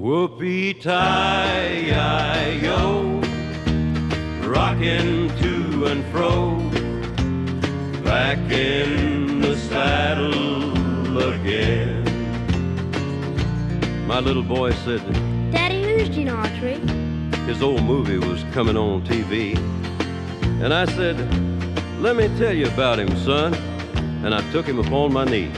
Whoopee-tie-yi-yo, rocking to and fro, back in the saddle again. My little boy said, Daddy, who's Gene Autry? His old movie was coming on TV. And I said, let me tell you about him, son. And I took him upon my knee.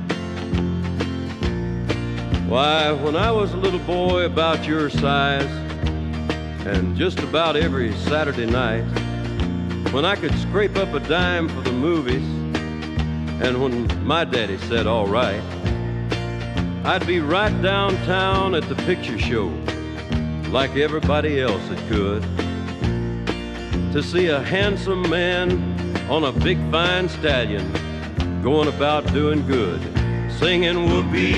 Why, when I was a little boy about your size, and just about every Saturday night, when I could scrape up a dime for the movies, and when my daddy said, all right, I'd be right downtown at the picture show, like everybody else that could, to see a handsome man on a big fine stallion going about doing good, singing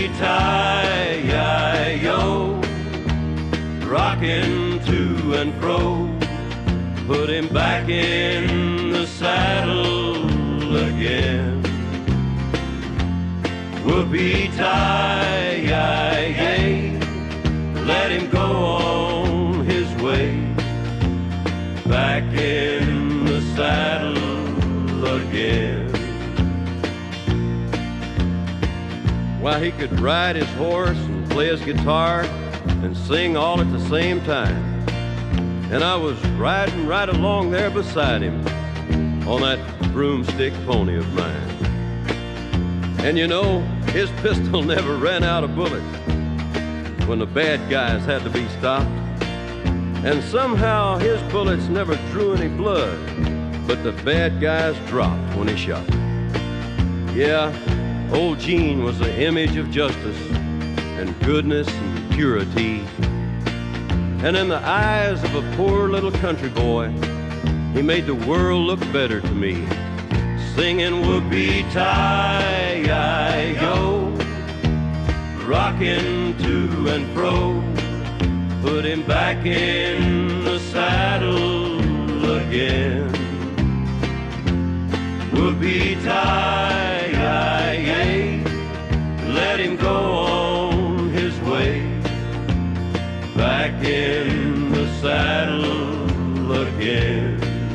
whoopee-tie-yi-yo, rocking to and fro, put him back in the saddle again. Whoopee-tie-yi-yay, let him go on his way, back in the saddle again. Why, he could ride his horse and play his guitar and sing all at the same time. And I was riding right along there beside him on that broomstick pony of mine. And you know, his pistol never ran out of bullets when the bad guys had to be stopped. And somehow his bullets never drew any blood, but the bad guys dropped when he shot. Yeah, old Gene was the image of justice and goodness and purity. And in the eyes of a poor little country boy, he made the world look better to me, singing whoopee-tie-yi-yo, rocking to and fro, put him back in the saddle again. Whoopee-tie-yi-yay, let him go on his way, back in the saddle again.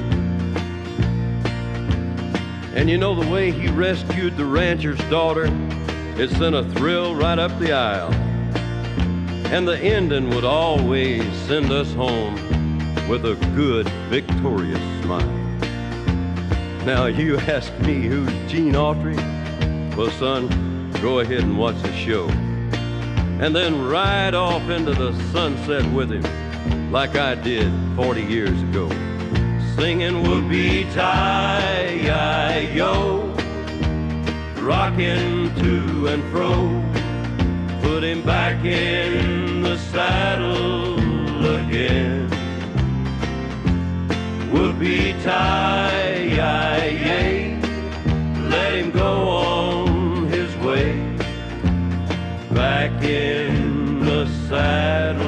And you know, the way he rescued the rancher's daughter, it sent a thrill right up the aisle. And the ending would always send us home with a good, victorious smile. Now, you ask me who's Gene Autry? Well, son, go ahead and watch the show. And then ride off into the sunset with him, like I did 40 years ago, singing whoopee-tie-yi-yo, rocking to and fro, put him back in the saddle again. Whoopee-tie-yi-yay, let him go on his way, back in the saddle